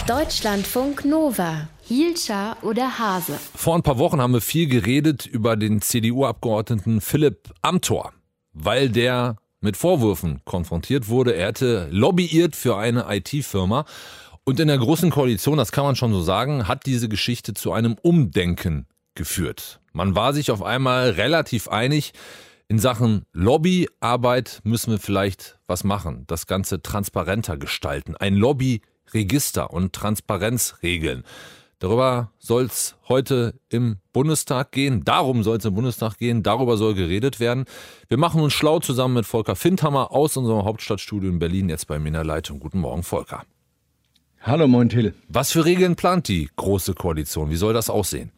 Deutschlandfunk Nova. Hielscher oder Hase? Vor ein paar Wochen haben wir viel geredet über den CDU-Abgeordneten Philipp Amthor, weil der mit Vorwürfen konfrontiert wurde. Er hätte lobbyiert für eine IT-Firma. Und in der Großen Koalition, das kann man schon so sagen, hat diese Geschichte zu einem Umdenken geführt. Man war sich auf einmal relativ einig, in Sachen Lobbyarbeit müssen wir vielleicht was machen, das Ganze transparenter gestalten, ein Lobbyregister und Transparenzregeln. Darüber soll es heute im Bundestag gehen, darum soll es im Bundestag gehen, darüber soll geredet werden. Wir machen uns schlau zusammen mit Volker Findhammer aus unserem Hauptstadtstudio in Berlin, jetzt bei mir in der Leitung. Guten Morgen, Volker. Hallo, moin Till. Was für Regeln plant die Große Koalition? Wie soll das aussehen?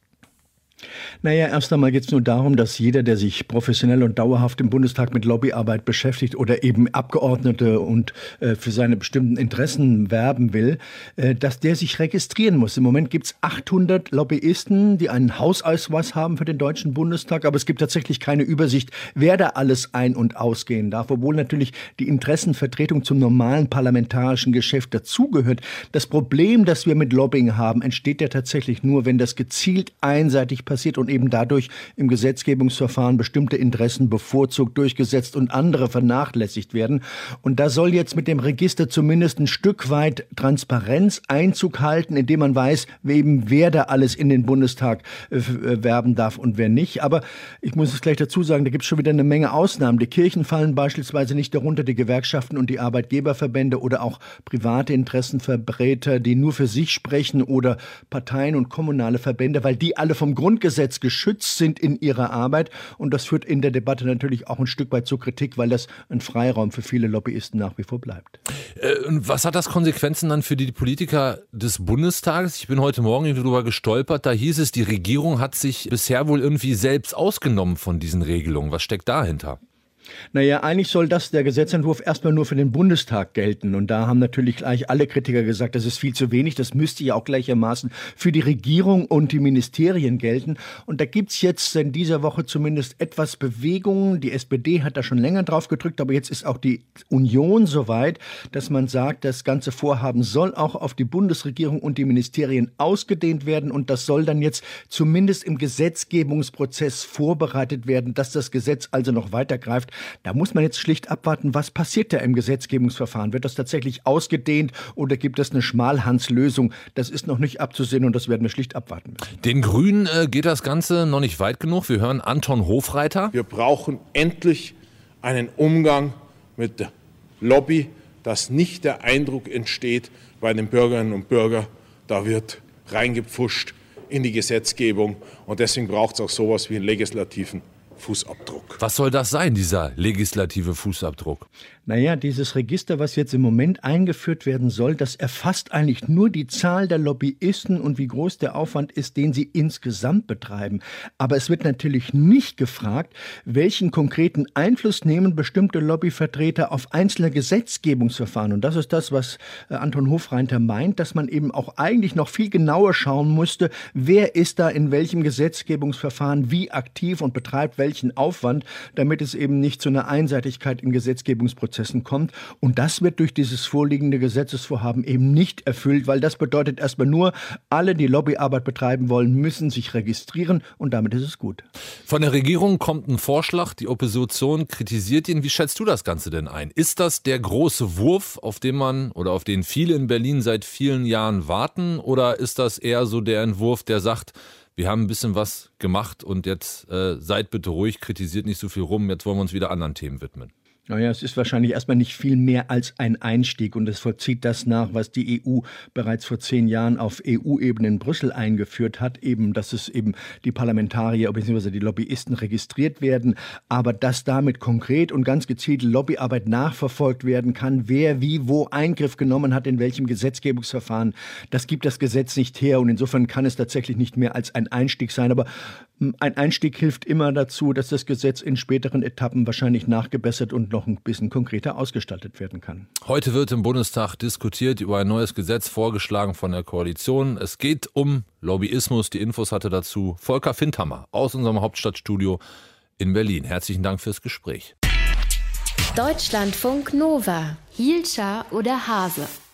Naja, erst einmal geht es nur darum, dass jeder, der sich professionell und dauerhaft im Bundestag mit Lobbyarbeit beschäftigt oder eben Abgeordnete und für seine bestimmten Interessen werben will, dass der sich registrieren muss. Im Moment gibt es 800 Lobbyisten, die einen Hausausweis haben für den Deutschen Bundestag, aber es gibt tatsächlich keine Übersicht, wer da alles ein- und ausgehen darf, obwohl natürlich die Interessenvertretung zum normalen parlamentarischen Geschäft dazugehört. Das Problem, das wir mit Lobbying haben, entsteht ja tatsächlich nur, wenn das gezielt einseitig passiert und eben dadurch im Gesetzgebungsverfahren bestimmte Interessen bevorzugt durchgesetzt und andere vernachlässigt werden. Und da soll jetzt mit dem Register zumindest ein Stück weit Transparenz Einzug halten, indem man weiß, wer da alles in den Bundestag werben darf und wer nicht. Aber ich muss es gleich dazu sagen, da gibt es schon wieder eine Menge Ausnahmen. Die Kirchen fallen beispielsweise nicht darunter, die Gewerkschaften und die Arbeitgeberverbände oder auch private Interessenvertreter, die nur für sich sprechen, oder Parteien und kommunale Verbände, weil die alle vom Grundgesetz geschützt sind in ihrer Arbeit. Und das führt in der Debatte natürlich auch ein Stück weit zur Kritik, weil das ein Freiraum für viele Lobbyisten nach wie vor bleibt. Und was hat das Konsequenzen dann für die Politiker des Bundestages? Ich bin heute Morgen darüber gestolpert, da hieß es, die Regierung hat sich bisher wohl irgendwie selbst ausgenommen von diesen Regelungen. Was steckt dahinter? Naja, eigentlich soll der Gesetzentwurf erstmal nur für den Bundestag gelten. Und da haben natürlich gleich alle Kritiker gesagt, das ist viel zu wenig. Das müsste ja auch gleichermaßen für die Regierung und die Ministerien gelten. Und da gibt's jetzt in dieser Woche zumindest etwas Bewegung. Die SPD hat da schon länger drauf gedrückt, aber jetzt ist auch die Union soweit, dass man sagt, das ganze Vorhaben soll auch auf die Bundesregierung und die Ministerien ausgedehnt werden. Und das soll dann jetzt zumindest im Gesetzgebungsprozess vorbereitet werden, dass das Gesetz also noch weitergreift. Da muss man jetzt schlicht abwarten, was passiert da im Gesetzgebungsverfahren? Wird das tatsächlich ausgedehnt oder gibt es eine Schmalhanslösung? Das ist noch nicht abzusehen und das werden wir schlicht abwarten müssen. Den Grünen geht das Ganze noch nicht weit genug. Wir hören Anton Hofreiter. Wir brauchen endlich einen Umgang mit der Lobby, dass nicht der Eindruck entsteht bei den Bürgerinnen und Bürgern, da wird reingepfuscht in die Gesetzgebung. Und deswegen braucht es auch sowas wie einen legislativen Fußabdruck. Was soll das sein, dieser legislative Fußabdruck? Naja, dieses Register, was jetzt im Moment eingeführt werden soll, das erfasst eigentlich nur die Zahl der Lobbyisten und wie groß der Aufwand ist, den sie insgesamt betreiben. Aber es wird natürlich nicht gefragt, welchen konkreten Einfluss nehmen bestimmte Lobbyvertreter auf einzelne Gesetzgebungsverfahren. Und das ist das, was Anton Hofreiter meint, dass man eben auch eigentlich noch viel genauer schauen musste, wer ist da in welchem Gesetzgebungsverfahren wie aktiv und betreibt welchen Aufwand, damit es eben nicht zu einer Einseitigkeit in Gesetzgebungsprozessen kommt. Und das wird durch dieses vorliegende Gesetzesvorhaben eben nicht erfüllt, weil das bedeutet erstmal nur, alle, die Lobbyarbeit betreiben wollen, müssen sich registrieren und damit ist es gut. Von der Regierung kommt ein Vorschlag, die Opposition kritisiert ihn. Wie schätzt du das Ganze denn ein? Ist das der große Wurf, auf den viele in Berlin seit vielen Jahren warten, oder ist das eher so der Entwurf, der sagt, wir haben ein bisschen was gemacht und jetzt seid bitte ruhig, kritisiert nicht so viel rum, jetzt wollen wir uns wieder anderen Themen widmen? Naja, es ist wahrscheinlich erstmal nicht viel mehr als ein Einstieg und es vollzieht das nach, was die EU bereits vor 10 Jahren auf EU-Ebene in Brüssel eingeführt hat, eben, dass es eben die Parlamentarier bzw. die Lobbyisten registriert werden, aber dass damit konkret und ganz gezielt Lobbyarbeit nachverfolgt werden kann, wer wie wo Eingriff genommen hat, in welchem Gesetzgebungsverfahren, das gibt das Gesetz nicht her und insofern kann es tatsächlich nicht mehr als ein Einstieg sein, aber ein Einstieg hilft immer dazu, dass das Gesetz in späteren Etappen wahrscheinlich nachgebessert und noch ein bisschen konkreter ausgestaltet werden kann. Heute wird im Bundestag diskutiert über ein neues Gesetz, vorgeschlagen von der Koalition. Es geht um Lobbyismus. Die Infos hatte dazu Volker Findhammer aus unserem Hauptstadtstudio in Berlin. Herzlichen Dank fürs Gespräch. Deutschlandfunk Nova. Hielscher oder Hase?